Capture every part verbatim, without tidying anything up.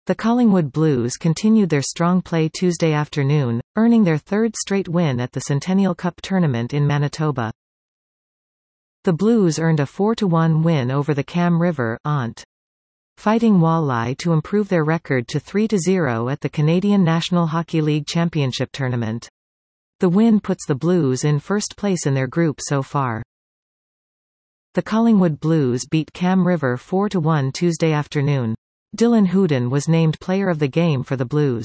The Collingwood Blues continued their strong play Tuesday afternoon, earning their third straight win at the Centennial Cup tournament in Manitoba. The Blues earned a four to one win over the Cam River Aunt. Fighting Walleye to improve their record to three to zero at the Canadian National Hockey League Championship Tournament. The win puts the Blues in first place in their group so far. The Collingwood Blues beat Cam River four to one Tuesday afternoon. Dylan Houdon was named Player of the Game for the Blues.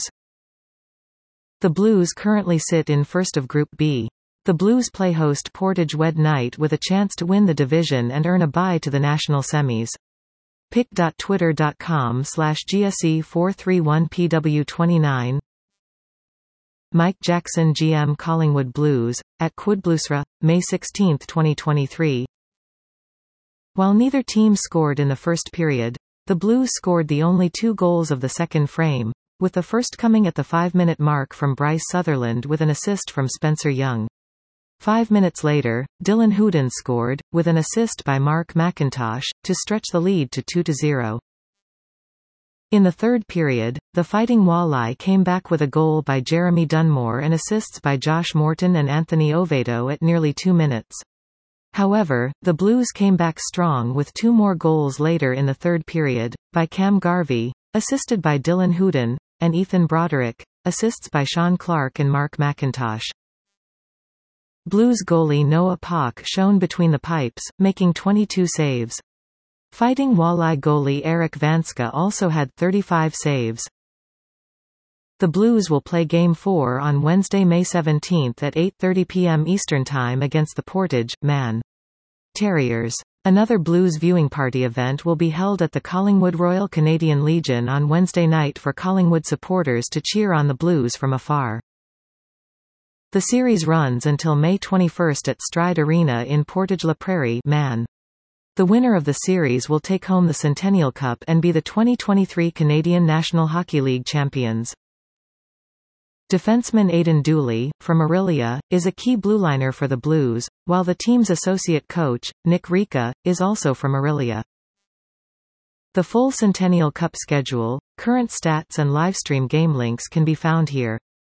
The Blues currently sit in first of Group B. The Blues play host Portage Wed Night with a chance to win the division and earn a bye to the national semis. pic dot twitter dot com slash G S E four three one P W twenty-nine Mike Jackson G M Collingwood Blues, at Quidblusra, May sixteenth twenty twenty-three. While neither team scored in the first period, the Blues scored the only two goals of the second frame, with the first coming at the five-minute mark from Bryce Sutherland with an assist from Spencer Young. Five minutes later, Dylan Houdon scored, with an assist by Mark McIntosh, to stretch the lead to two to zero. In the third period, the Fighting Walleye came back with a goal by Jeremy Dunmore and assists by Josh Morton and Anthony Ovedo at nearly two minutes. However, the Blues came back strong with two more goals later in the third period, by Cam Garvey, assisted by Dylan Houdon, and Ethan Broderick, assists by Sean Clark and Mark McIntosh. Blues goalie Noah Pock shone between the pipes, making twenty-two saves. Fighting Walleye goalie Eric Vanska also had thirty-five saves. The Blues will play Game four on Wednesday, May seventeenth at eight thirty p m Eastern Time against the Portage, Man. Terriers. Another Blues viewing party event will be held at the Collingwood Royal Canadian Legion on Wednesday night for Collingwood supporters to cheer on the Blues from afar. The series runs until May twenty-first at Stride Arena in Portage La Prairie, Man. The winner of the series will take home the Centennial Cup and be the twenty twenty-three Canadian National Hockey League champions. Defenseman Aidan Dooley, from Orillia, is a key blueliner for the Blues, while the team's associate coach, Nick Rica, is also from Orillia. The full Centennial Cup schedule, current stats and livestream game links can be found here.